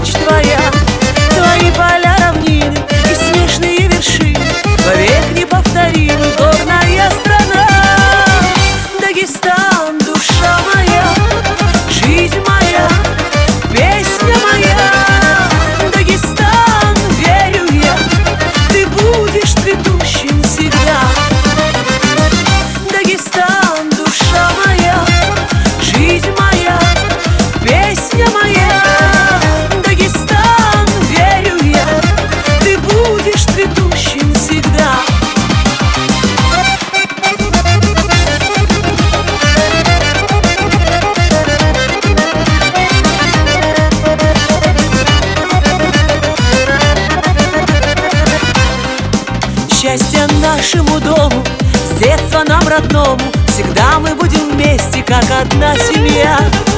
ночь твоя. Твои поля, равнины и снежные вершины, вовек неповторимы, горная страна. Дагестан, душа моя, жизнь моя, песня моя. Дагестан, верю я, ты будешь цветущим всегда. Дагестан, душа моя, жизнь моя, песня моя. Дагестан, верю я, ты будешь цветущим всегда. Счастье нашему дому, с детства нам родному, всегда мы будем вместе, как одна семья.